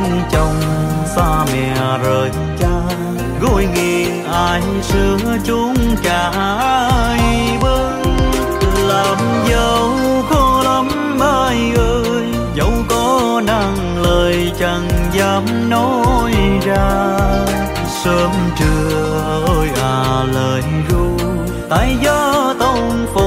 chồng xa mẹ rời cha, gối nghiêng ai sửa chúng trải bưng. Làm dâu khó lắm ai ơi, dẫu có năng lời chẳng dám nói ra. Sớm trưa ơi à lời ru, tại gió tông phố